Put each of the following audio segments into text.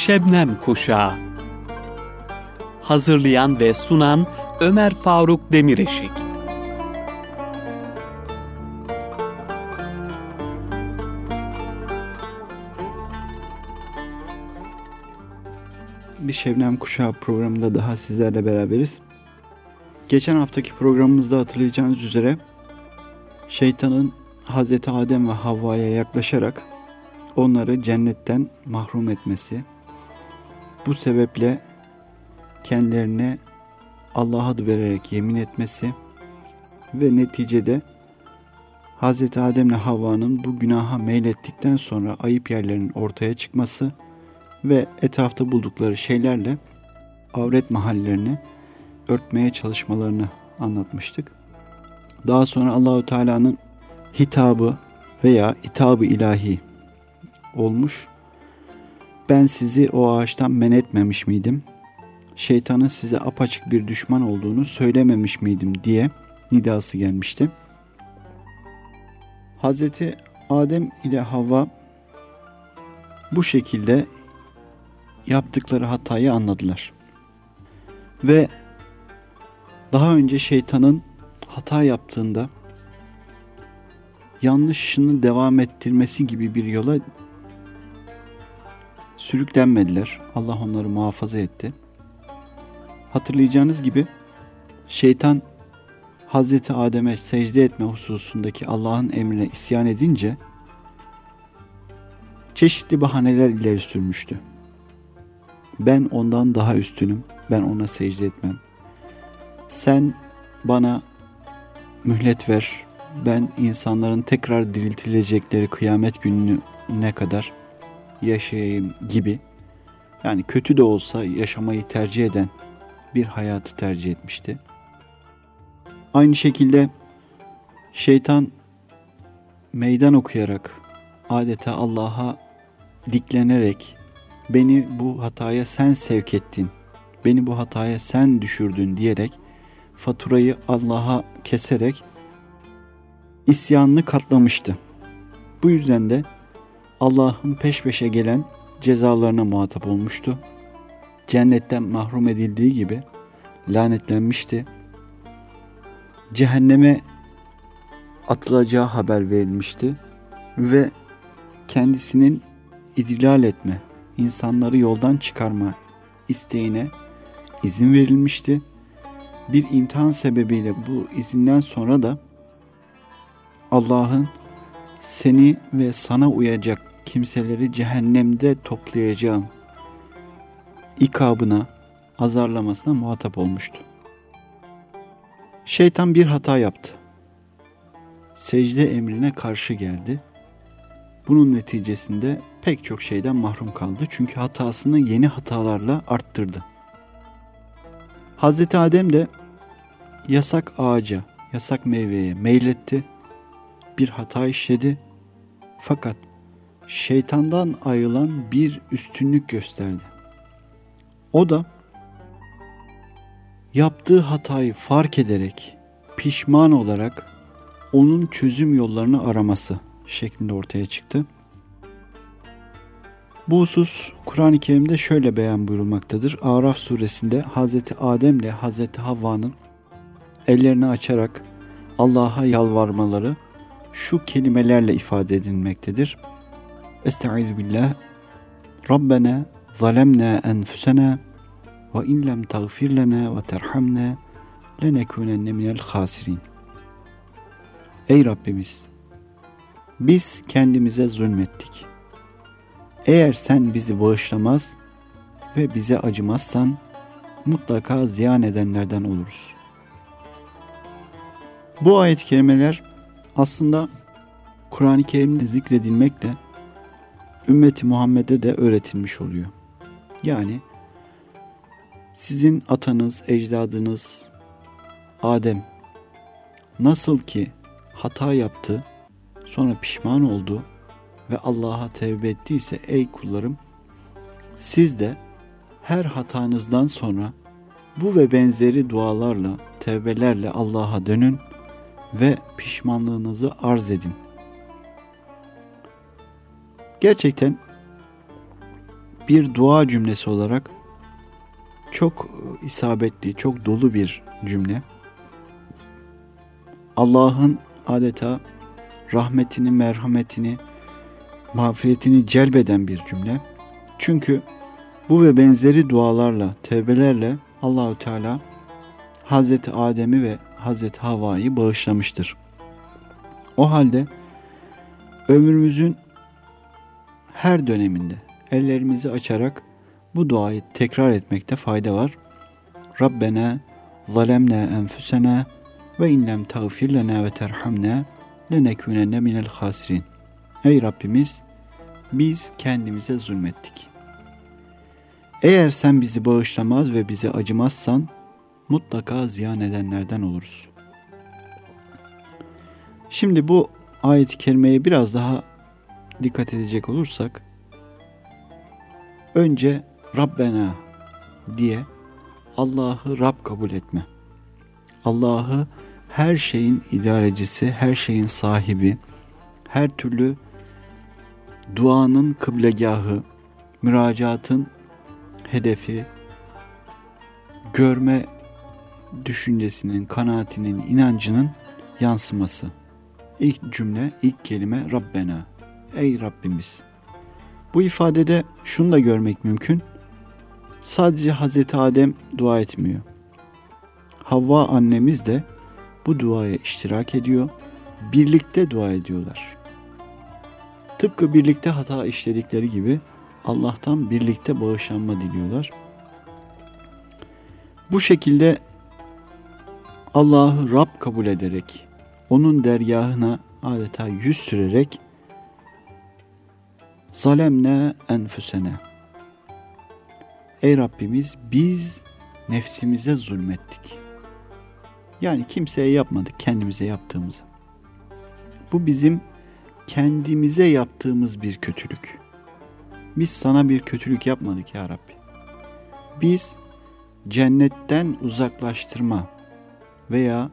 Şebnem Kuşağı. Hazırlayan ve sunan Ömer Faruk Demireşik. Bir Şebnem Kuşağı programında daha sizlerle beraberiz. Geçen haftaki programımızda hatırlayacağınız üzere şeytanın Hazreti Adem ve Havva'ya yaklaşarak onları cennetten mahrum etmesi, bu sebeple kendilerine Allah adı vererek yemin etmesi ve neticede Hazreti Adem ile Havva'nın bu günaha meylettikten sonra ayıp yerlerinin ortaya çıkması ve etrafta buldukları şeylerle avret mahallerini örtmeye çalışmalarını anlatmıştık. Daha sonra Allahu Teala'nın hitabı veya itabı ilahi olmuş. Ben sizi o ağaçtan men etmemiş miydim? Şeytanın size apaçık bir düşman olduğunu söylememiş miydim diye nidası gelmişti. Hazreti Adem ile Havva bu şekilde yaptıkları hatayı anladılar. Ve daha önce şeytanın hata yaptığında yanlışını devam ettirmesi gibi bir yola sürüklenmediler. Allah onları muhafaza etti. Hatırlayacağınız gibi şeytan Hazreti Adem'e secde etme hususundaki Allah'ın emrine isyan edince çeşitli bahaneler ileri sürmüştü. Ben ondan daha üstünüm, ben ona secde etmem. Sen bana mühlet ver, ben insanların tekrar diriltilecekleri kıyamet gününe kadar yaşayayım gibi. Yani kötü de olsa yaşamayı tercih eden bir hayatı tercih etmişti. Aynı şekilde şeytan meydan okuyarak, adeta Allah'a diklenerek beni bu hataya sen sevk ettin, beni bu hataya sen düşürdün diyerek faturayı Allah'a keserek isyanını katlamıştı. Bu yüzden de Allah'ın peş peşe gelen cezalarına muhatap olmuştu. Cennetten mahrum edildiği gibi lanetlenmişti. Cehenneme atılacağı haber verilmişti ve kendisinin idlal etme, insanları yoldan çıkarma isteğine izin verilmişti. Bir imtihan sebebiyle bu izinden sonra da Allah'ın seni ve sana uyacak kimseleri cehennemde toplayacağım ikabına, azarlamasına muhatap olmuştu. Şeytan bir hata yaptı. Secde emrine karşı geldi. Bunun neticesinde pek çok şeyden mahrum kaldı. Çünkü hatasını yeni hatalarla arttırdı. Hazreti Adem de yasak ağaca, yasak meyveye meyletti. Bir hata işledi. Fakat şeytandan ayrılan bir üstünlük gösterdi. O da yaptığı hatayı fark ederek, pişman olarak onun çözüm yollarını araması şeklinde ortaya çıktı. Bu husus Kur'an-ı Kerim'de şöyle beyan buyurulmaktadır. Araf suresinde Hazreti Adem ile Hazreti Havva'nın ellerini açarak Allah'a yalvarmaları şu kelimelerle ifade edilmektedir. Estaizu billah. Rabbena zalemna enfusena ve in lem tagfir lena ve terhamna lenekunenne minel hasirin. Ey Rabbimiz! Biz kendimize zulmettik. Eğer sen bizi bağışlamaz ve bize acımazsan mutlaka ziyan edenlerden oluruz. Bu ayet-i kerimeler aslında Kur'an-ı Kerim'de zikredilmekle ümmeti Muhammed'e de öğretilmiş oluyor. Yani sizin atanız, ecdadınız Adem nasıl ki hata yaptı, sonra pişman oldu ve Allah'a tevbe ettiyse ey kullarım, siz de her hatanızdan sonra bu ve benzeri dualarla, tevbelerle Allah'a dönün ve pişmanlığınızı arz edin. Gerçekten bir dua cümlesi olarak çok isabetli, çok dolu bir cümle. Allah'ın adeta rahmetini, merhametini, mağfiretini celbeden bir cümle. Çünkü bu ve benzeri dualarla, tevbelerle Allahü Teala Hazreti Adem'i ve Hazreti Havva'yı bağışlamıştır. O halde ömrümüzün her döneminde ellerimizi açarak bu duayı tekrar etmekte fayda var. Rabbena zalemna enfusena ve in lem tağfir lena ve terhamna lenekûnenne minel hasirin. Ey Rabbimiz, biz kendimize zulmettik. Eğer sen bizi bağışlamaz ve bize acımazsan mutlaka ziyan edenlerden oluruz. Şimdi bu ayet-i kerimeye biraz daha dikkat edecek olursak, önce Rabbena diye Allah'ı Rab kabul etme. Allah'ı her şeyin idarecisi, her şeyin sahibi, her türlü duanın kıblegahı, müracaatın hedefi, görme düşüncesinin, kanaatinin, inancının yansıması. İlk cümle, ilk kelime Rabbena. Ey Rabbimiz. Bu ifadede şunu da görmek mümkün. Sadece Hazreti Adem dua etmiyor. Havva annemiz de bu duaya iştirak ediyor. Birlikte dua ediyorlar. Tıpkı birlikte hata işledikleri gibi Allah'tan birlikte bağışlanma diliyorlar. Bu şekilde Allah'ı Rab kabul ederek, onun dergahına adeta yüz sürerek zalemne enfusene. Ey Rabbimiz, biz nefsimize zulmettik. Yani kimseye yapmadık, kendimize yaptığımızı. Bu bizim kendimize yaptığımız bir kötülük. Biz sana bir kötülük yapmadık ya Rabbi. Biz cennetten uzaklaştırma veya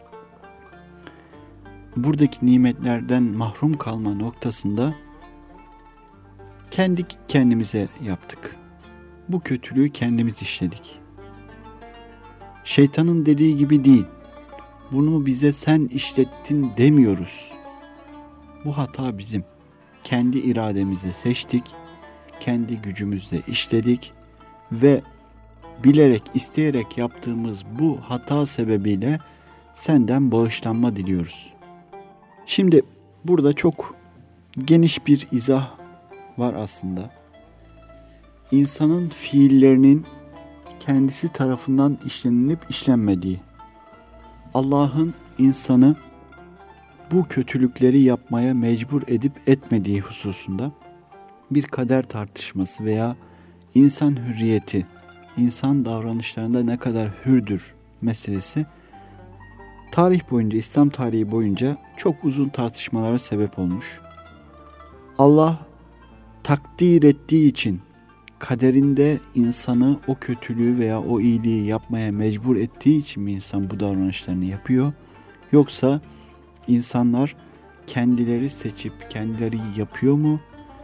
buradaki nimetlerden mahrum kalma noktasında kendi kendimize yaptık. Bu kötülüğü kendimiz işledik. Şeytanın dediği gibi değil. Bunu bize sen işlettin demiyoruz. Bu hata bizim. Kendi irademizle seçtik. Kendi gücümüzle işledik ve bilerek, isteyerek yaptığımız bu hata sebebiyle senden bağışlanma diliyoruz. Şimdi burada çok geniş bir izah var aslında. İnsanın fiillerinin kendisi tarafından işlenilip işlenmediği, Allah'ın insanı bu kötülükleri yapmaya mecbur edip etmediği hususunda bir kader tartışması veya insan hürriyeti, insan davranışlarında ne kadar hürdür meselesi tarih boyunca, İslam tarihi boyunca çok uzun tartışmalara sebep olmuş. Allah takdir ettiği için kaderinde insanı o kötülüğü veya o iyiliği yapmaya mecbur ettiği için mi insan bu davranışlarını yapıyor? Yoksa insanlar kendileri seçip kendileri yapıyor mu?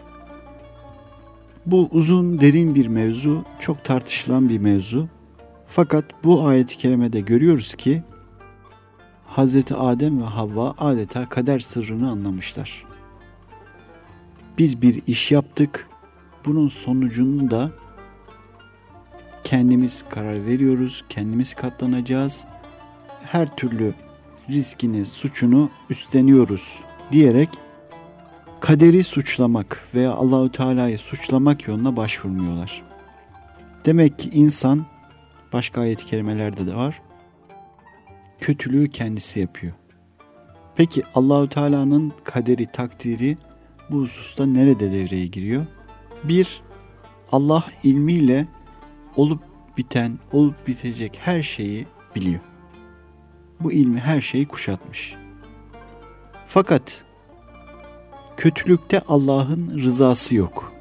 Bu uzun, derin bir mevzu, çok tartışılan bir mevzu. Fakat bu ayet-i kerimede görüyoruz ki Hazreti Adem ve Havva adeta kader sırrını anlamışlar. Biz bir iş yaptık. Bunun sonucunu da kendimiz karar veriyoruz, kendimiz katlanacağız. Her türlü riskini, suçunu üstleniyoruz diyerek kaderi suçlamak veya Allahü Teala'yı suçlamak yoluna başvurmuyorlar. Demek ki insan, başka ayet-i kerimelerde de var, kötülüğü kendisi yapıyor. Peki Allahü Teala'nın kaderi, takdiri bu hususta nerede devreye giriyor? Bir, Allah ilmiyle olup biten, olup bitecek her şeyi biliyor. Bu ilmi her şeyi kuşatmış. Fakat kötülükte Allah'ın rızası yok.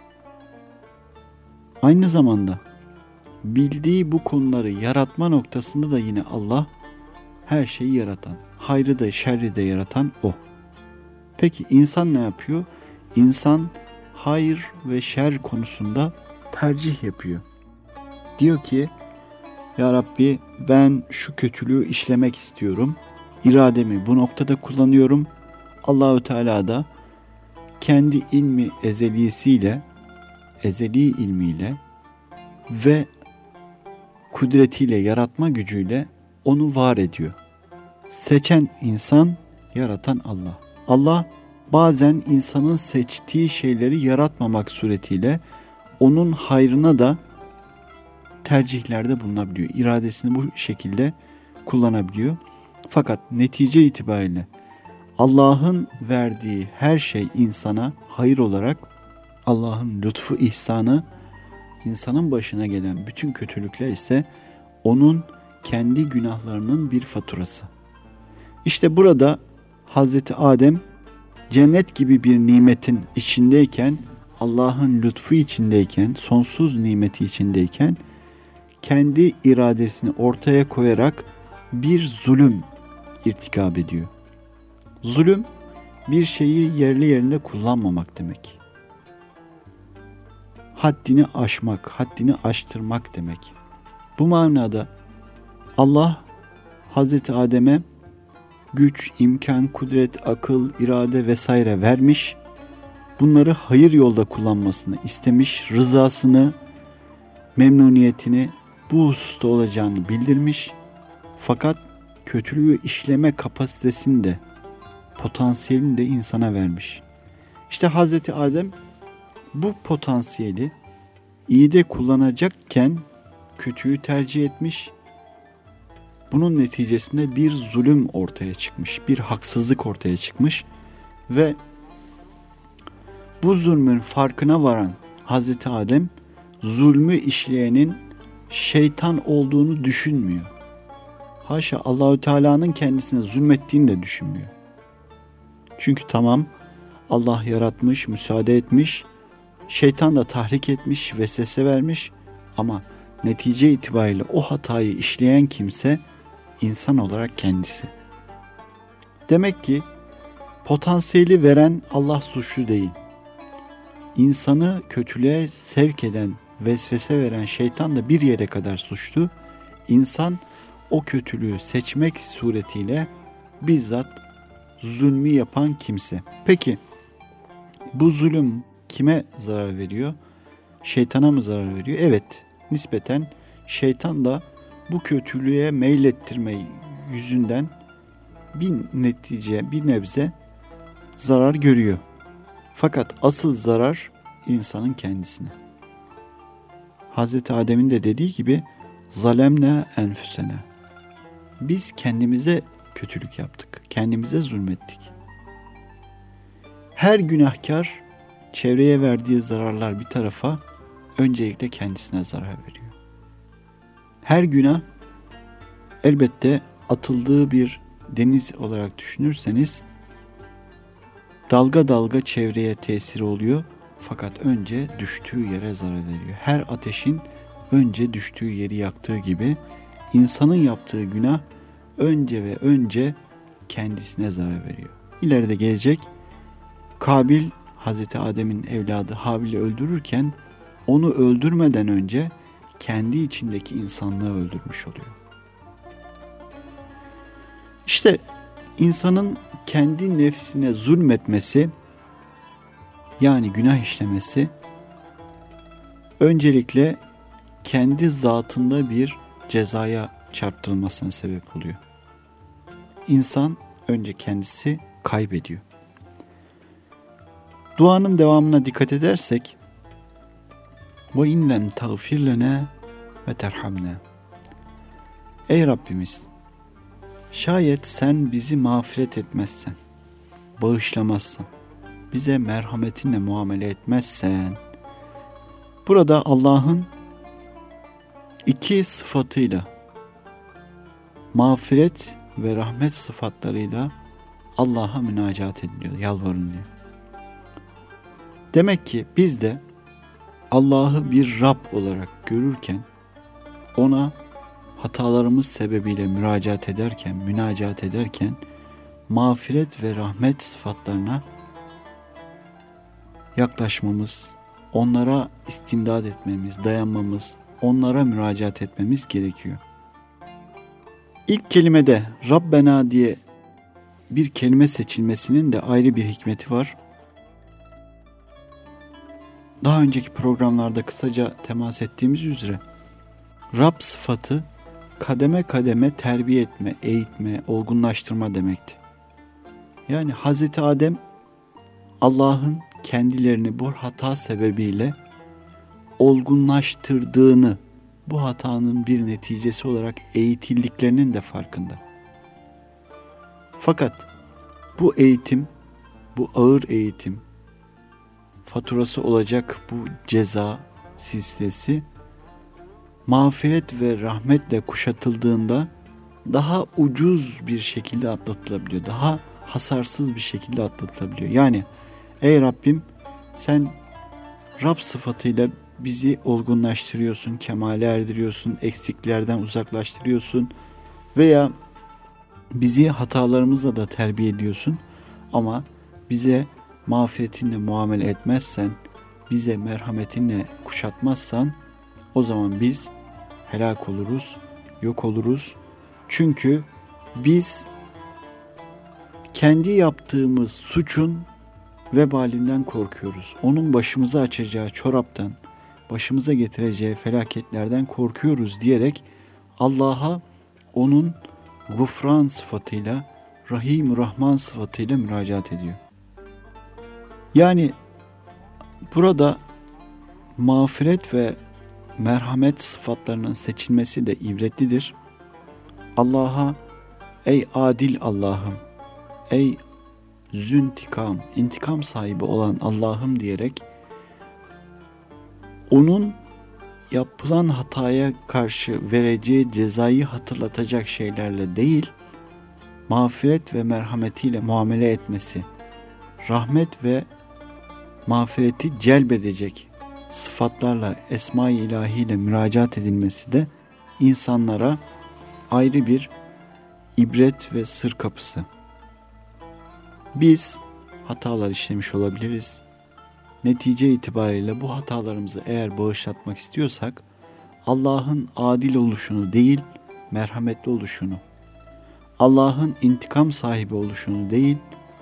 Aynı zamanda bildiği bu konuları yaratma noktasında da yine Allah her şeyi yaratan, hayrı da şerri de yaratan O. Peki insan ne yapıyor? İnsan hayır ve şer konusunda tercih yapıyor. Diyor ki, Ya Rabbi, ben şu kötülüğü işlemek istiyorum. İrademi bu noktada kullanıyorum. Allahü Teala da kendi ilmi ezelisiyle, ezeli ilmiyle ve kudretiyle, yaratma gücüyle onu var ediyor. Seçen insan, yaratan Allah. Allah bazen insanın seçtiği şeyleri yaratmamak suretiyle onun hayrına da tercihlerde bulunabiliyor. İradesini bu şekilde kullanabiliyor. Fakat netice itibariyle Allah'ın verdiği her şey insana hayır olarak, Allah'ın lütfu, ihsanı, insanın başına gelen bütün kötülükler ise onun kendi günahlarının bir faturası. İşte burada Hazreti Adem cennet gibi bir nimetin içindeyken, Allah'ın lütfu içindeyken, sonsuz nimeti içindeyken kendi iradesini ortaya koyarak bir zulüm irtikab ediyor. Zulüm, bir şeyi yerli yerinde kullanmamak demek. Haddini aşmak, haddini aştırmak demek. Bu manada Allah Hazreti Adem'e güç, imkan, kudret, akıl, irade vesaire vermiş. Bunları hayır yolda kullanmasını istemiş, rızasını, memnuniyetini bu hususta olacağını bildirmiş. Fakat kötülüğü işleme kapasitesini de, potansiyelini de insana vermiş. İşte Hazreti Adem bu potansiyeli iyi de kullanacakken kötüyü tercih etmiş. Bunun neticesinde bir zulüm ortaya çıkmış, bir haksızlık ortaya çıkmış ve bu zulmün farkına varan Hazreti Adem zulmü işleyenin şeytan olduğunu düşünmüyor. Haşa, Allahü Teala'nın kendisine zulmettiğini de düşünmüyor. Çünkü tamam, Allah yaratmış, müsaade etmiş, şeytan da tahrik etmiş, vesvese vermiş ama netice itibariyle o hatayı işleyen kimse insan olarak kendisi. Demek ki potansiyeli veren Allah suçlu değil. İnsanı kötülüğe sevk eden, vesvese veren şeytan da bir yere kadar suçlu. İnsan o kötülüğü seçmek suretiyle bizzat zulmü yapan kimse. Peki bu zulüm kime zarar veriyor? Şeytana mı zarar veriyor? Evet, nispeten şeytan da bu kötülüğe meylettirme yüzünden bir nebze zarar görüyor. Fakat asıl zarar insanın kendisine. Hazreti Adem'in de dediği gibi zalemne enfüsene. Biz kendimize kötülük yaptık. Kendimize zulmettik. Her günahkar çevreye verdiği zararlar bir tarafa, öncelikle kendisine zarar veriyor. Her günah elbette atıldığı bir deniz olarak düşünürseniz dalga dalga çevreye tesiri oluyor. Fakat önce düştüğü yere zarar veriyor. Her ateşin önce düştüğü yeri yaktığı gibi insanın yaptığı günah önce kendisine zarar veriyor. İleride gelecek, Kabil Hazreti Adem'in evladı Habil'i öldürürken onu öldürmeden önce kendi içindeki insanlığı öldürmüş oluyor. İşte insanın kendi nefsine zulmetmesi, yani günah işlemesi, öncelikle kendi zatında bir cezaya çarptırılmasına sebep oluyor. İnsan önce kendisi kaybediyor. Duanın devamına dikkat edersek, ve inlem tağfir lena ve terhamna. Ey Rabbimiz, şayet sen bizi mağfiret etmezsen, bağışlamazsan, bize merhametinle muamele etmezsen, burada Allah'ın iki sıfatıyla, mağfiret ve rahmet sıfatlarıyla Allah'a münacat ediliyor, yalvarılıyor. Demek ki biz de Allah'ı bir Rab olarak görürken, ona hatalarımız sebebiyle münacat ederken mağfiret ve rahmet sıfatlarına yaklaşmamız, onlara istimdad etmemiz, dayanmamız, onlara müracaat etmemiz gerekiyor. İlk kelimede Rabbena diye bir kelime seçilmesinin de ayrı bir hikmeti var. Daha önceki programlarda kısaca temas ettiğimiz üzere Rab sıfatı kademe kademe terbiye etme, eğitme, olgunlaştırma demekti. Yani Hazreti Adem Allah'ın kendilerini bu hata sebebiyle olgunlaştırdığını, bu hatanın bir neticesi olarak eğitildiklerinin de farkında. Fakat bu eğitim, bu ağır eğitim, faturası olacak bu ceza silsilesi mağfiret ve rahmetle kuşatıldığında daha ucuz bir şekilde atlatılabiliyor. Daha hasarsız bir şekilde atlatılabiliyor. Yani ey Rabbim, sen Rab sıfatıyla bizi olgunlaştırıyorsun, kemale erdiriyorsun, eksiklerden uzaklaştırıyorsun veya bizi hatalarımızla da terbiye ediyorsun ama bize mağfiretinle muamele etmezsen, bize merhametinle kuşatmazsan o zaman biz helak oluruz, yok oluruz. Çünkü biz kendi yaptığımız suçun vebalinden korkuyoruz. Onun başımıza açacağı çoraptan, başımıza getireceği felaketlerden korkuyoruz diyerek Allah'a onun Gufran sıfatıyla, Rahim Rahman sıfatıyla müracaat ediyor. Yani burada mağfiret ve merhamet sıfatlarının seçilmesi de ibretlidir. Allah'a ey adil Allah'ım, ey züntikam, intikam sahibi olan Allah'ım diyerek onun yapılan hataya karşı vereceği cezayı hatırlatacak şeylerle değil, mağfiret ve merhametiyle muamele etmesi, rahmet ve mağfireti celbedecek sıfatlarla, esma-i ilahiyle müracaat edilmesi de insanlara ayrı bir ibret ve sır kapısı. Biz hatalar işlemiş olabiliriz. Netice itibariyle bu hatalarımızı eğer bağışlatmak istiyorsak Allah'ın adil oluşunu değil, merhametli oluşunu, Allah'ın intikam sahibi oluşunu değil,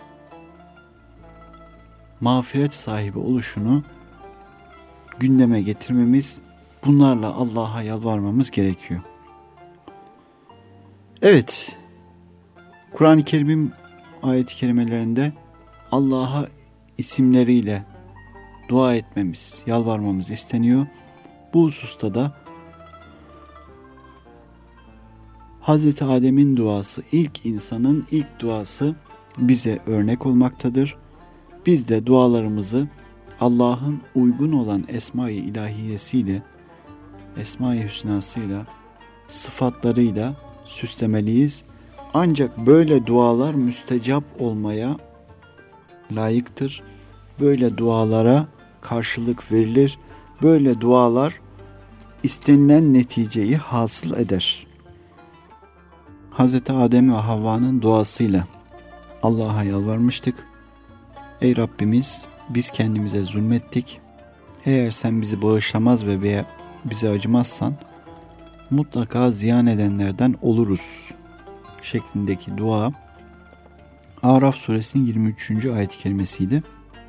mağfiret sahibi oluşunu gündeme getirmemiz, bunlarla Allah'a yalvarmamız gerekiyor. Evet, Kur'an-ı Kerim'in ayet-i kerimelerinde Allah'a isimleriyle dua etmemiz, yalvarmamız isteniyor. Bu hususta da Hazreti Adem'in duası, ilk insanın ilk duası bize örnek olmaktadır. Biz de dualarımızı Allah'ın uygun olan esma-i ilahiyesiyle, esma-i hüsnasıyla, sıfatlarıyla süslemeliyiz. Ancak böyle dualar müstecap olmaya layıktır. Böyle dualara karşılık verilir. Böyle dualar istenilen neticeyi hasıl eder. Hazreti Adem ve Havva'nın duasıyla Allah'a yalvarmıştık. Ey Rabbimiz, biz kendimize zulmettik. Eğer sen bizi bağışlamaz ve bize acımazsan mutlaka ziyan edenlerden oluruz şeklindeki dua Araf suresinin 23. ayet-i kerimesiydi.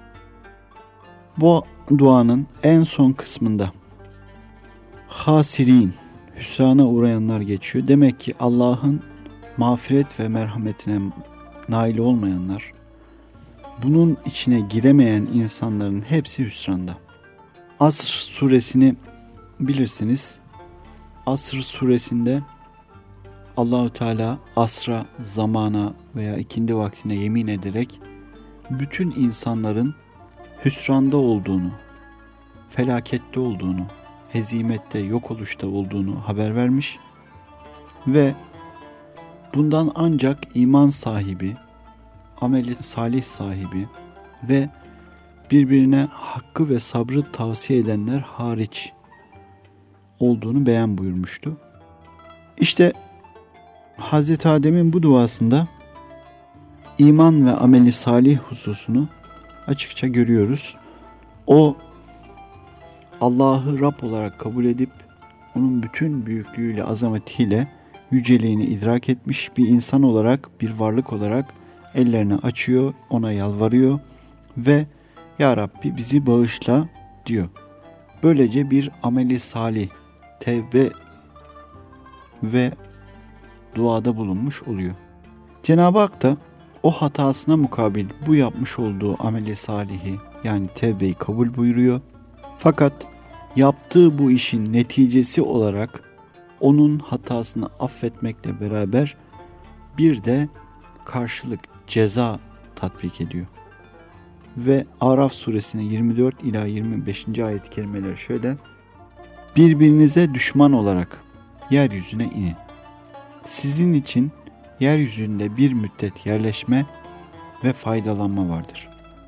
Bu duanın en son kısmında hasirin, hüsrana uğrayanlar geçiyor. Demek ki Allah'ın mağfiret ve merhametine nail olmayanlar, bunun içine giremeyen insanların hepsi hüsranda. Asr suresini bilirsiniz. Asr suresinde Allahu Teala asra, zamana veya ikindi vaktine yemin ederek bütün insanların hüsranda olduğunu, felakette olduğunu, hezimette, yok oluşta olduğunu haber vermiş ve bundan ancak iman sahibi, ameli salih sahibi ve birbirine hakkı ve sabrı tavsiye edenler hariç olduğunu beyan buyurmuştu. İşte Hazreti Adem'in bu duasında iman ve ameli salih hususunu açıkça görüyoruz. O Allah'ı Rab olarak kabul edip onun bütün büyüklüğüyle, azametiyle yüceliğini idrak etmiş bir insan olarak, bir varlık olarak ellerini açıyor, ona yalvarıyor ve Ya Rabbi bizi bağışla diyor. Böylece bir ameli salih, tevbe ve duada bulunmuş oluyor. Cenab-ı Hak da o hatasına mukabil bu yapmış olduğu ameli salihi yani tevbeyi kabul buyuruyor. Fakat yaptığı bu işin neticesi olarak onun hatasını affetmekle beraber bir de karşılık ceza tatbik ediyor. Ve Araf suresinin 24 ila 25. ayet-i kerimeleri şöyle: Birbirinize düşman olarak yeryüzüne inin. Sizin için yeryüzünde bir müddet yerleşme ve faydalanma vardır.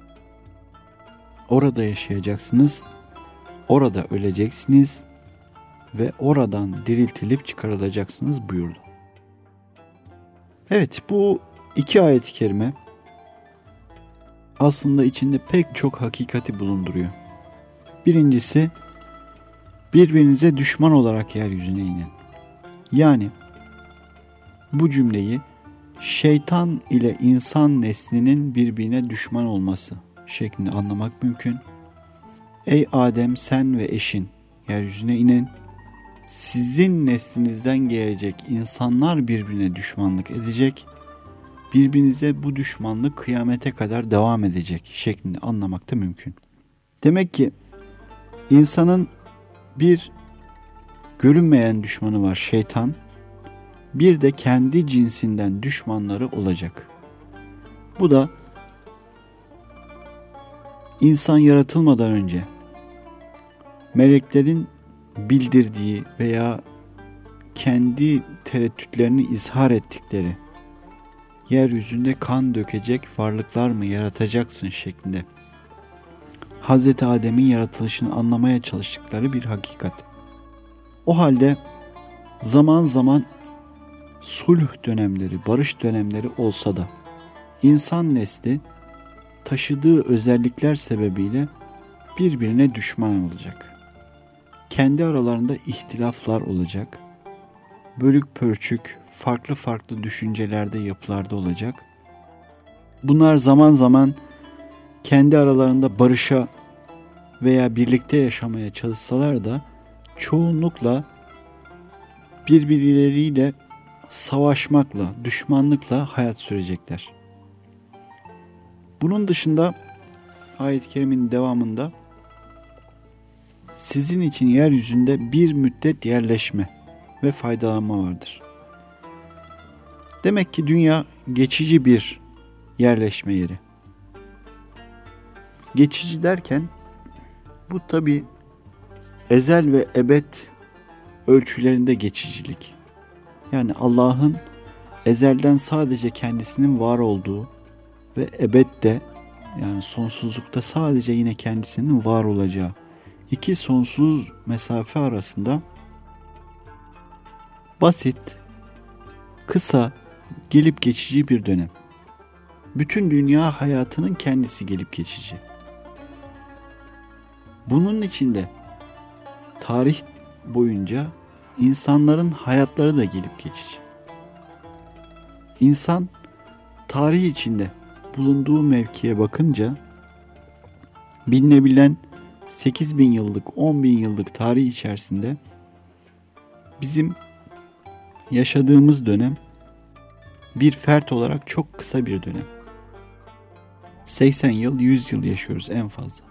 Orada yaşayacaksınız, orada öleceksiniz ve oradan diriltilip çıkarılacaksınız buyurdu. Evet, bu iki ayet-i kerime aslında içinde pek çok hakikati bulunduruyor. Birincisi, birbirinize düşman olarak yeryüzüne inin. Yani bu cümleyi şeytan ile insan neslinin birbirine düşman olması şeklinde anlamak mümkün. Ey Adem, sen ve eşin yeryüzüne inin. Sizin neslinizden gelecek insanlar birbirine düşmanlık edecek. Birbirinize bu düşmanlık kıyamete kadar devam edecek şeklinde anlamak da mümkün. Demek ki insanın bir görünmeyen düşmanı var, şeytan. Bir de kendi cinsinden düşmanları olacak. Bu da insan yaratılmadan önce meleklerin bildirdiği veya kendi tereddütlerini izhar ettikleri yeryüzünde kan dökecek varlıklar mı yaratacaksın şeklinde Hazreti Adem'in yaratılışını anlamaya çalıştıkları bir hakikat. O halde zaman zaman sulh dönemleri, barış dönemleri olsa da insan nesli taşıdığı özellikler sebebiyle birbirine düşman olacak. Kendi aralarında ihtilaflar olacak. Bölük pörçük, farklı farklı düşüncelerde, yapılarda olacak. Bunlar zaman zaman kendi aralarında barışa veya birlikte yaşamaya çalışsalar da çoğunlukla birbirleriyle savaşmakla, düşmanlıkla hayat sürecekler. Bunun dışında ayet-i kerimenin devamında sizin için yeryüzünde bir müddet yerleşme ve faydalanma vardır. Demek ki dünya geçici bir yerleşme yeri. Geçici derken bu tabi ezel ve ebed ölçülerinde geçicilik. Yani Allah'ın ezelden sadece kendisinin var olduğu ve ebedde yani sonsuzlukta sadece yine kendisinin var olacağı iki sonsuz mesafe arasında basit, kısa, gelip geçici bir dönem. Bütün dünya hayatının kendisi gelip geçici. Bunun içinde tarih boyunca insanların hayatları da gelip geçici. İnsan tarih içinde bulunduğu mevkiye bakınca bilinebilen 8.000 yıllık, 10.000 yıllık tarih içerisinde bizim yaşadığımız dönem bir fert olarak çok kısa bir dönem. 80 yıl, 100 yıl yaşıyoruz en fazla.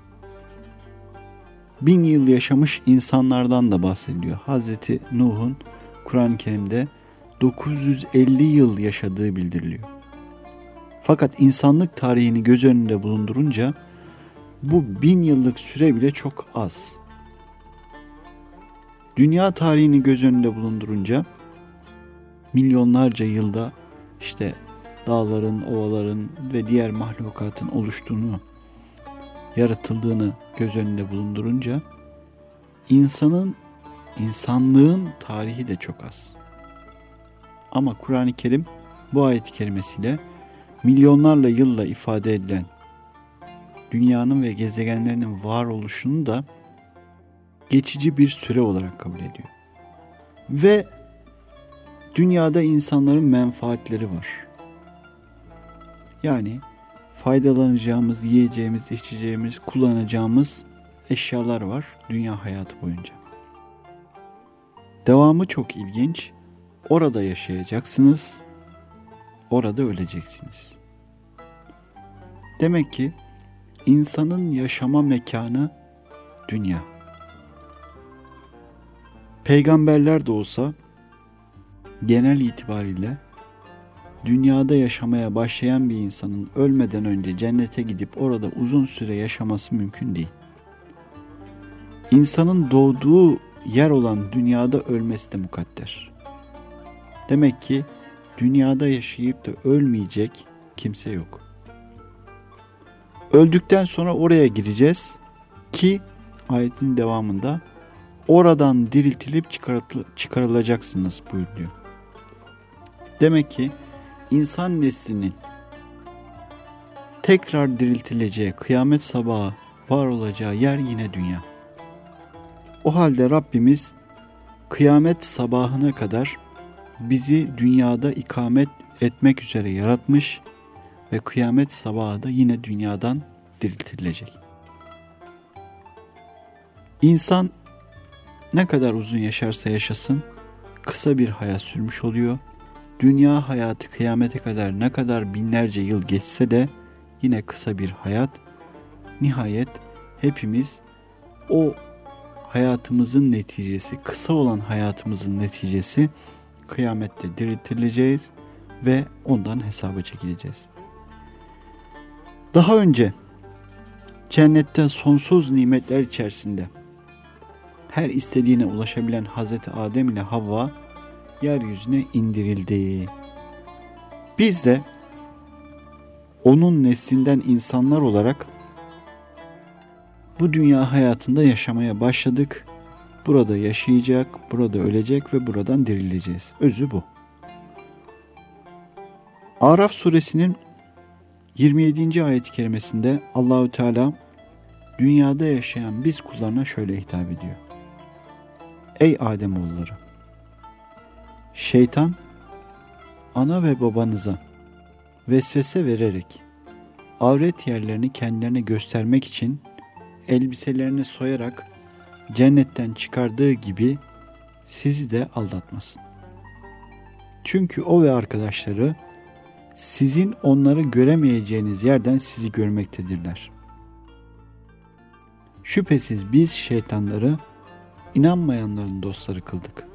1000 yıl yaşamış insanlardan da bahsediliyor. Hazreti Nuh'un Kur'an-ı Kerim'de 950 yıl yaşadığı bildiriliyor. Fakat insanlık tarihini göz önünde bulundurunca bu 1000 yıllık süre bile çok az. Dünya tarihini göz önünde bulundurunca milyonlarca yılda işte dağların, ovaların ve diğer mahlukatın oluştuğunu, yaratıldığını göz önünde bulundurunca insanlığın tarihi de çok az. Ama Kur'an-ı Kerim bu ayet-i kerimesiyle milyonlarla yılla ifade edilen dünyanın ve gezegenlerinin varoluşunu da geçici bir süre olarak kabul ediyor. Ve dünyada insanların menfaatleri var. Yani faydalanacağımız, yiyeceğimiz, içeceğimiz, kullanacağımız eşyalar var dünya hayatı boyunca. Devamı çok ilginç. Orada yaşayacaksınız, orada öleceksiniz. Demek ki insanın yaşama mekanı dünya. Peygamberler de olsa genel itibariyle dünyada yaşamaya başlayan bir insanın ölmeden önce cennete gidip orada uzun süre yaşaması mümkün değil. İnsanın doğduğu yer olan dünyada ölmesi de mukadder. Demek ki dünyada yaşayıp da ölmeyecek kimse yok. Öldükten sonra oraya gireceğiz ki ayetin devamında oradan diriltilip çıkarılacaksınız buyuruyor. Demek ki insan neslinin tekrar diriltileceği, kıyamet sabahı var olacağı yer yine dünya. O halde Rabbimiz kıyamet sabahına kadar bizi dünyada ikamet etmek üzere yaratmış ve kıyamet sabahı da yine dünyadan diriltilecek. İnsan ne kadar uzun yaşarsa yaşasın kısa bir hayat sürmüş oluyor. Dünya hayatı kıyamete kadar ne kadar binlerce yıl geçse de yine kısa bir hayat. Nihayet hepimiz o hayatımızın neticesi, kısa olan hayatımızın neticesi kıyamette diriltileceğiz ve ondan hesaba çekileceğiz. Daha önce cennette sonsuz nimetler içerisinde her istediğine ulaşabilen Hazreti Adem ile Havva yeryüzüne indirildi. Biz de onun neslinden insanlar olarak bu dünya hayatında yaşamaya başladık. Burada yaşayacak, burada ölecek ve buradan dirileceğiz. Özü bu. Araf suresinin 27. ayet-i kerimesinde Allahü Teala dünyada yaşayan biz kullarına şöyle hitap ediyor. Ey Ademoğulları! Şeytan ana ve babanıza vesvese vererek avret yerlerini kendilerine göstermek için elbiselerini soyarak cennetten çıkardığı gibi sizi de aldatmasın. Çünkü o ve arkadaşları sizin onları göremeyeceğiniz yerden sizi görmektedirler. Şüphesiz biz şeytanları inanmayanların dostları kıldık.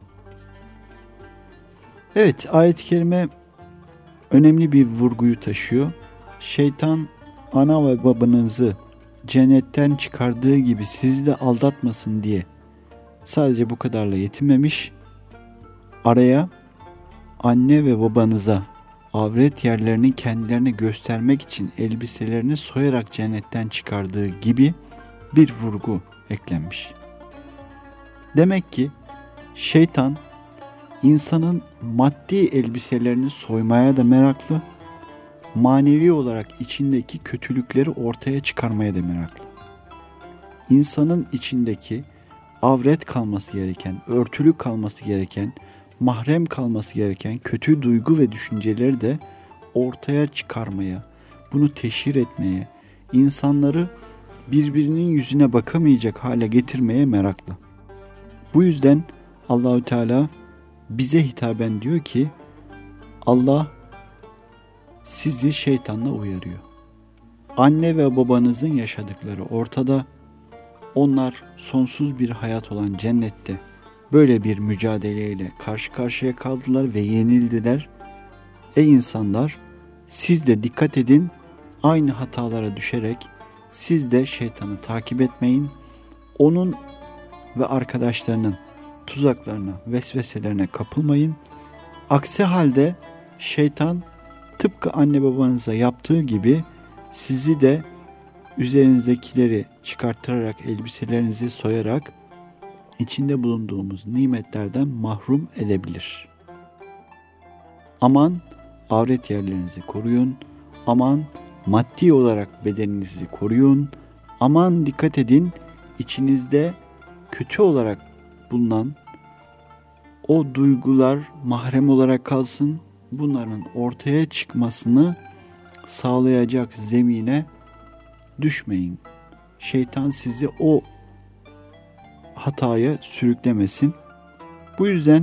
Evet, ayet-i kerime önemli bir vurguyu taşıyor. Şeytan ana ve babanızı cennetten çıkardığı gibi sizi de aldatmasın diye sadece bu kadarla yetinmemiş. Araya anne ve babanıza avret yerlerini kendilerine göstermek için elbiselerini soyarak cennetten çıkardığı gibi bir vurgu eklenmiş. Demek ki şeytan insanın maddi elbiselerini soymaya da meraklı, manevi olarak içindeki kötülükleri ortaya çıkarmaya da meraklı. İnsanın içindeki avret kalması gereken, örtülü kalması gereken, mahrem kalması gereken kötü duygu ve düşünceleri de ortaya çıkarmaya, bunu teşhir etmeye, insanları birbirinin yüzüne bakamayacak hale getirmeye meraklı. Bu yüzden Allahü Teala bize hitaben diyor ki Allah sizi şeytanla uyarıyor. Anne ve babanızın yaşadıkları ortada. Onlar sonsuz bir hayat olan cennette böyle bir mücadeleyle karşı karşıya kaldılar ve yenildiler. Ey insanlar, siz de dikkat edin, aynı hatalara düşerek siz de şeytanı takip etmeyin. Onun ve arkadaşlarının tuzaklarına, vesveselerine kapılmayın. Aksi halde şeytan tıpkı anne babanıza yaptığı gibi sizi de üzerinizdekileri çıkartırarak, elbiselerinizi soyarak içinde bulunduğumuz nimetlerden mahrum edebilir. Aman avret yerlerinizi koruyun. Aman maddi olarak bedeninizi koruyun. Aman dikkat edin, içinizde kötü olarak bulunan o duygular mahrem olarak kalsın. Bunların ortaya çıkmasını sağlayacak zemine düşmeyin. Şeytan sizi o hataya sürüklemesin. Bu yüzden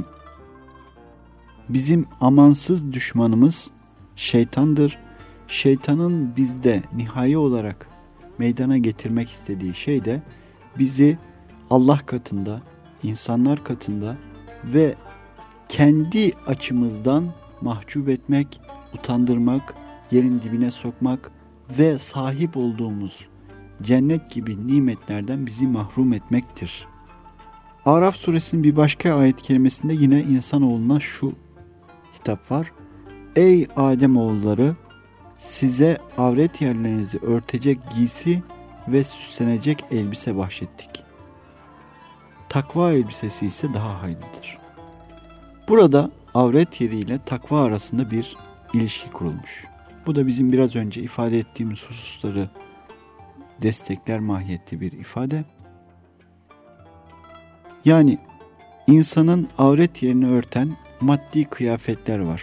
bizim amansız düşmanımız şeytandır. Şeytanın bizde nihai olarak meydana getirmek istediği şey de bizi Allah katında, insanlar katında ve kendi açımızdan mahcup etmek, utandırmak, yerin dibine sokmak ve sahip olduğumuz cennet gibi nimetlerden bizi mahrum etmektir. Araf suresinin bir başka ayet kelimesinde yine insanoğluna şu hitap var. Ey Ademoğulları, size avret yerlerinizi örtecek giysi ve süslenecek elbise bahşettik. Takva elbisesi ise daha hayırlıdır. Burada avret yeriyle takva arasında bir ilişki kurulmuş. Bu da bizim biraz önce ifade ettiğimiz hususları destekler mahiyette bir ifade. Yani insanın avret yerini örten maddi kıyafetler var.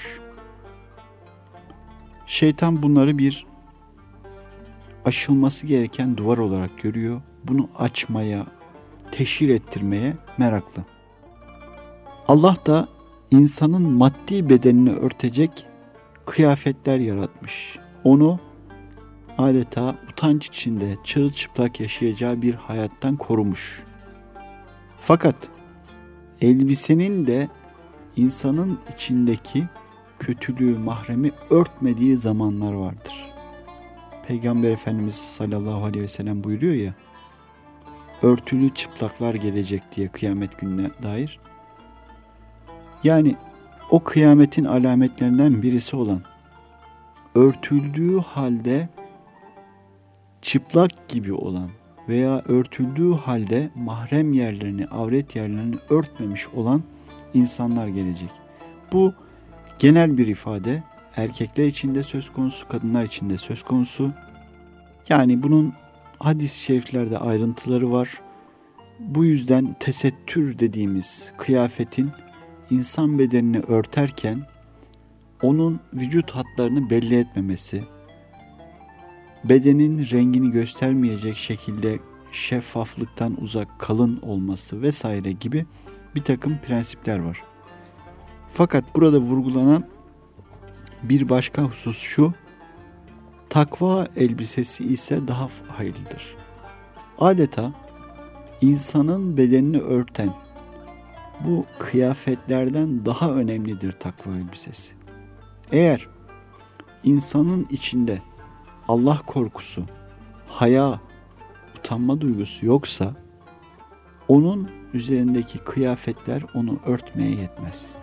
Şeytan bunları bir aşılması gereken duvar olarak görüyor. Bunu açmaya, teşhir ettirmeye meraklı. Allah da insanın maddi bedenini örtecek kıyafetler yaratmış. Onu adeta utanç içinde çırılçıplak yaşayacağı bir hayattan korumuş. Fakat elbisenin de insanın içindeki kötülüğü, mahremi örtmediği zamanlar vardır. Peygamber Efendimiz sallallahu aleyhi ve sellem buyuruyor ya, örtülü çıplaklar gelecek diye kıyamet gününe dair. Yani o kıyametin alametlerinden birisi olan örtüldüğü halde çıplak gibi olan veya örtüldüğü halde mahrem yerlerini, avret yerlerini örtmemiş olan insanlar gelecek. Bu genel bir ifade. Erkekler için de söz konusu, kadınlar için de söz konusu. Yani bunun hadis-i şeriflerde ayrıntıları var. Bu yüzden tesettür dediğimiz kıyafetin insan bedenini örterken onun vücut hatlarını belli etmemesi, bedenin rengini göstermeyecek şekilde şeffaflıktan uzak, kalın olması vesaire gibi bir takım prensipler var. Fakat burada vurgulanan bir başka husus şu, takva elbisesi ise daha hayırlıdır. Adeta insanın bedenini örten bu kıyafetlerden daha önemlidir takva elbisesi. Eğer insanın içinde Allah korkusu, haya, utanma duygusu yoksa onun üzerindeki kıyafetler onu örtmeye yetmez.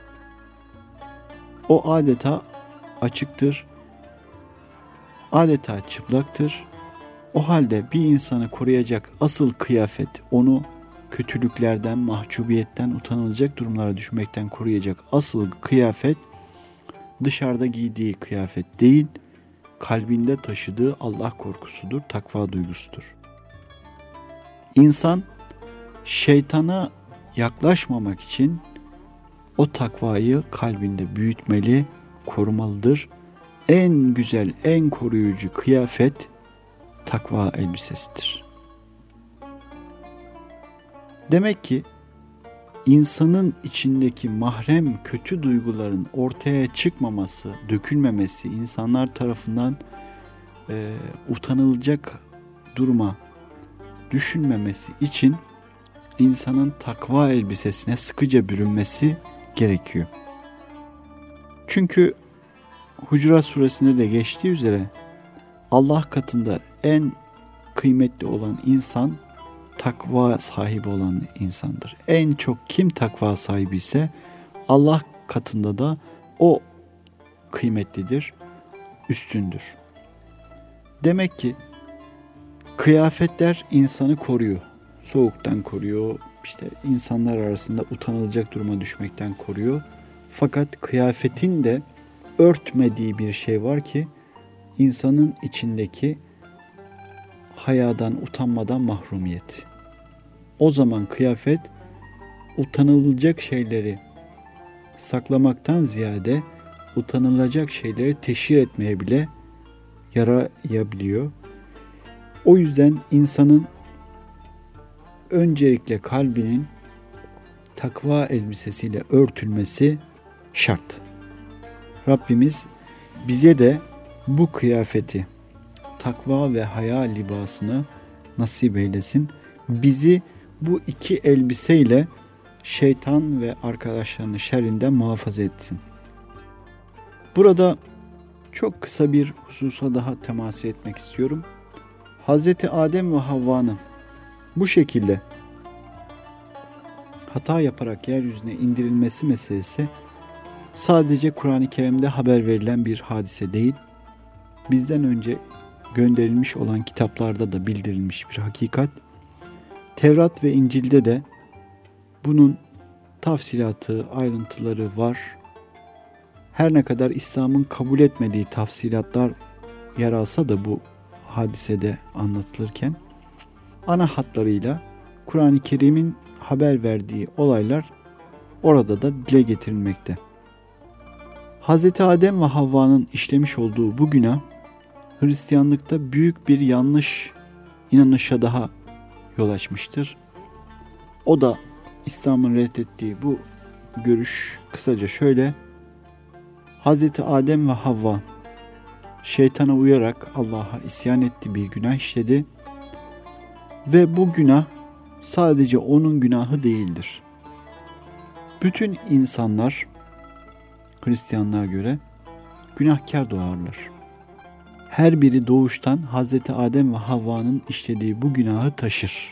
O adeta açıktır, adeta çıplaktır. O halde bir insanı koruyacak asıl kıyafet, onu kötülüklerden, mahcubiyetten, utanılacak durumlara düşmekten koruyacak asıl kıyafet dışarıda giydiği kıyafet değil, kalbinde taşıdığı Allah korkusudur, takva duygusudur. İnsan şeytana yaklaşmamak için o takvayı kalbinde büyütmeli, korumalıdır. En güzel, en koruyucu kıyafet takva elbisesidir. Demek ki insanın içindeki mahrem kötü duyguların ortaya çıkmaması, dökülmemesi, insanlar tarafından utanılacak duruma düşünmemesi için insanın takva elbisesine sıkıca bürünmesi gerekiyor. Çünkü Hucurat suresinde de geçtiği üzere Allah katında en kıymetli olan insan takva sahibi olan insandır. En çok kim takva sahibi ise Allah katında da o kıymetlidir, üstündür. Demek ki kıyafetler insanı koruyor. Soğuktan koruyor, işte insanlar arasında utanılacak duruma düşmekten koruyor. Fakat kıyafetin de örtmediği bir şey var ki insanın içindeki hayadan, utanmadan mahrumiyet. O zaman kıyafet utanılacak şeyleri saklamaktan ziyade utanılacak şeyleri teşhir etmeye bile yarayabiliyor. O yüzden insanın öncelikle kalbinin takva elbisesiyle örtülmesi şart. Rabbimiz bize de bu kıyafeti, takva ve haya libasını nasip eylesin. Bizi bu iki elbiseyle şeytan ve arkadaşlarının şerrinden muhafaza etsin. Burada çok kısa bir hususa daha temas etmek istiyorum. Hazreti Adem ve Havva'nın bu şekilde hata yaparak yeryüzüne indirilmesi meselesi sadece Kur'an-ı Kerim'de haber verilen bir hadise değil, bizden önce gönderilmiş olan kitaplarda da bildirilmiş bir hakikat. Tevrat ve İncil'de de bunun tafsilatı, ayrıntıları var. Her ne kadar İslam'ın kabul etmediği tafsilatlar yer alsa da bu hadisede anlatılırken, ana hatlarıyla Kur'an-ı Kerim'in haber verdiği olaylar orada da dile getirilmekte. Hz. Adem ve Havva'nın işlemiş olduğu bu günah, Hristiyanlıkta büyük bir yanlış inanışa daha yol açmıştır. O da İslam'ın reddettiği bu görüş kısaca şöyle: Hz. Adem ve Havva şeytana uyarak Allah'a isyan etti, bir günah işledi ve bu günah sadece onun günahı değildir. Bütün insanlar Hristiyanlığa göre günahkar doğarlar. Her biri doğuştan Hz. Adem ve Havva'nın işlediği bu günahı taşır.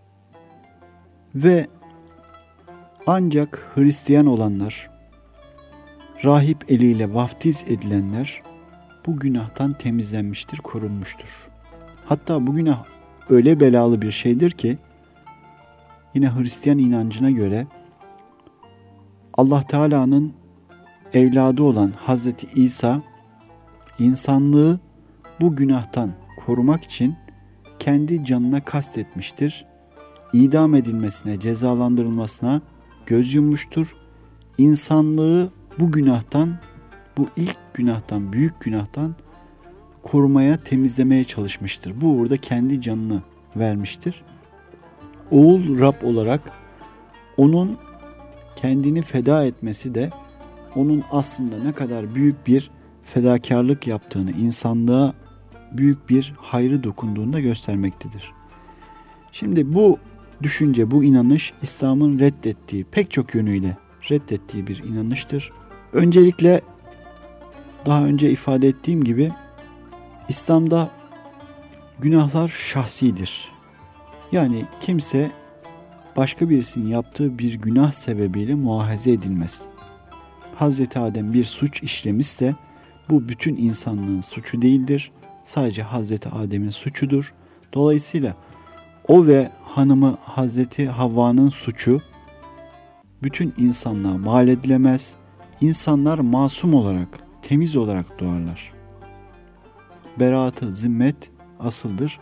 Ve ancak Hristiyan olanlar, rahip eliyle vaftiz edilenler bu günahtan temizlenmiştir, korunmuştur. Hatta bu günah öyle belalı bir şeydir ki yine Hristiyan inancına göre Allah Teala'nın evladı olan Hazreti İsa insanlığı bu günahtan korumak için kendi canına kastetmiştir. İdam edilmesine, cezalandırılmasına göz yummuştur. İnsanlığı bu günahtan, bu ilk günahtan, büyük günahtan korumaya, temizlemeye çalışmıştır. Bu uğurda kendi canını vermiştir. Oğul Rab olarak onun kendini feda etmesi de onun aslında ne kadar büyük bir fedakarlık yaptığını, insanlığa büyük bir hayrı dokunduğunu da göstermektedir. Şimdi bu düşünce, bu inanış İslam'ın reddettiği, pek çok yönüyle reddettiği bir inanıştır. Öncelikle daha önce ifade ettiğim gibi İslam'da günahlar şahsidir. Yani kimse başka birisinin yaptığı bir günah sebebiyle muahaze edilmez. Hazreti Adem bir suç işlemişse bu bütün insanlığın suçu değildir. Sadece Hazreti Adem'in suçudur. Dolayısıyla o ve hanımı Hazreti Havva'nın suçu bütün insanlığa mal edilemez. İnsanlar masum olarak, temiz olarak doğarlar. Beraat-ı zimmet asıldır.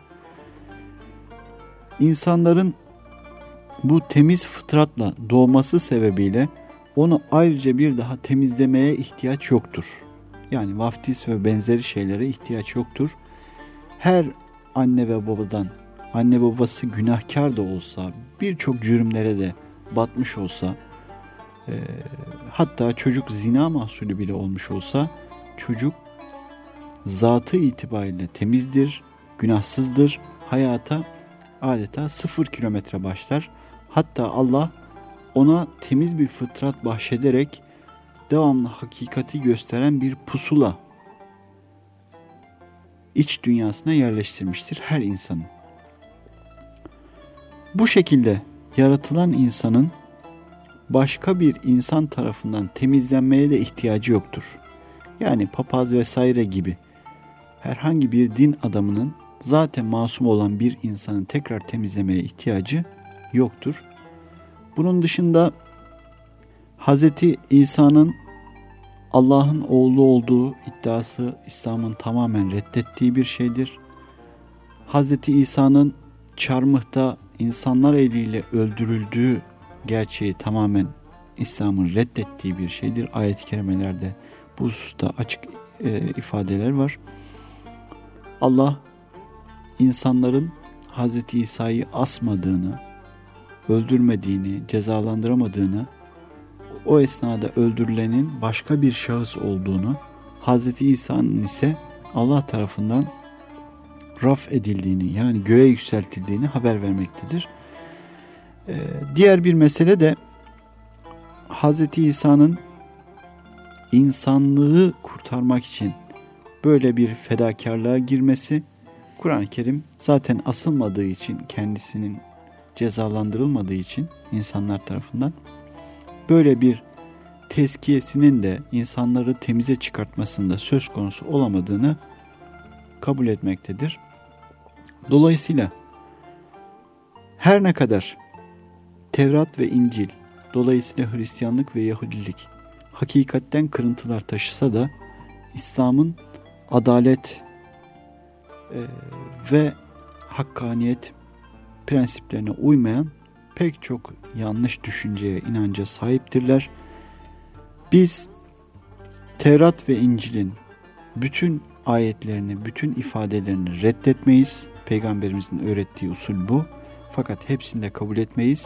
İnsanların bu temiz fıtratla doğması sebebiyle onu ayrıca bir daha temizlemeye ihtiyaç yoktur. Yani vaftiz ve benzeri şeylere ihtiyaç yoktur. Her anne ve babadan, anne babası günahkar da olsa, birçok cürümlere de batmış olsa, hatta çocuk zina mahsulü bile olmuş olsa, çocuk zatı itibariyle temizdir, günahsızdır, hayata adeta 0 kilometre başlar. Hatta Allah ona temiz bir fıtrat bahşederek devamlı hakikati gösteren bir pusula iç dünyasına yerleştirmiştir her insanın. Bu şekilde yaratılan insanın başka bir insan tarafından temizlenmeye de ihtiyacı yoktur. Yani papaz vesaire gibi herhangi bir din adamının zaten masum olan bir insanın tekrar temizlemeye ihtiyacı yoktur. Bunun dışında Hz. İsa'nın Allah'ın oğlu olduğu iddiası İslam'ın tamamen reddettiği bir şeydir. Hz. İsa'nın çarmıhta insanlar eliyle öldürüldüğü gerçeği tamamen İslam'ın reddettiği bir şeydir. Ayet-i kerimelerde bu hususta açık ifadeler var. Allah insanların Hz. İsa'yı asmadığını, öldürmediğini, cezalandıramadığını, o esnada öldürülenin başka bir şahıs olduğunu, Hz. İsa'nın ise Allah tarafından raf edildiğini, yani göğe yükseltildiğini haber vermektedir. Diğer bir mesele de Hz. İsa'nın insanlığı kurtarmak için böyle bir fedakarlığa girmesi. Kur'an-ı Kerim zaten asılmadığı için, kendisinin cezalandırılmadığı için insanlar tarafından böyle bir tezkiyesinin de insanları temize çıkartmasında söz konusu olamadığını kabul etmektedir. Dolayısıyla her ne kadar Tevrat ve İncil, dolayısıyla Hristiyanlık ve Yahudilik hakikatten kırıntılar taşısa da İslam'ın adalet ve hakkaniyet prensiplerine uymayan pek çok yanlış düşünceye, inanca sahiptirler. Biz Tevrat ve İncil'in bütün ayetlerini, bütün ifadelerini reddetmeyiz. Peygamberimizin öğrettiği usul bu. Fakat hepsini de kabul etmeyiz.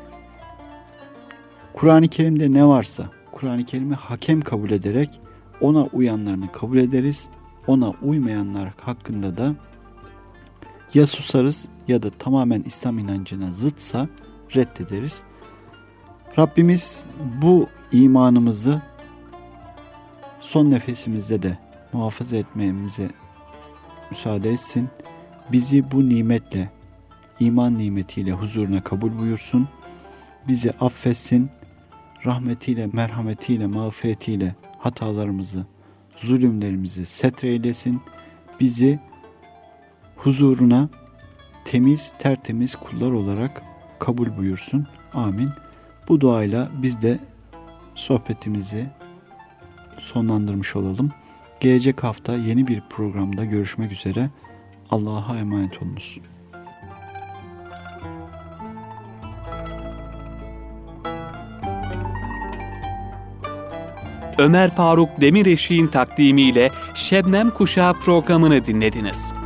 Kur'an-ı Kerim'de ne varsa Kur'an-ı Kerim'i hakem kabul ederek ona uyanlarını kabul ederiz. Ona uymayanlar hakkında da ya susarız ya da tamamen İslam inancına zıtsa reddederiz. Rabbimiz bu imanımızı son nefesimizde de muhafaza etmemize müsaade etsin. Bizi bu nimetle, iman nimetiyle huzuruna kabul buyursun. Bizi affetsin. Rahmetiyle, merhametiyle, mağfiretiyle hatalarımızı, zulümlerimizi setreylesin. Bizi huzuruna temiz, tertemiz kullar olarak kabul buyursun. Amin. Bu duayla biz de sohbetimizi sonlandırmış olalım. Gelecek hafta yeni bir programda görüşmek üzere. Allah'a emanet olunuz. Ömer Faruk Demireşik'in takdimiyle Şebnem Kuşağı programını dinlediniz.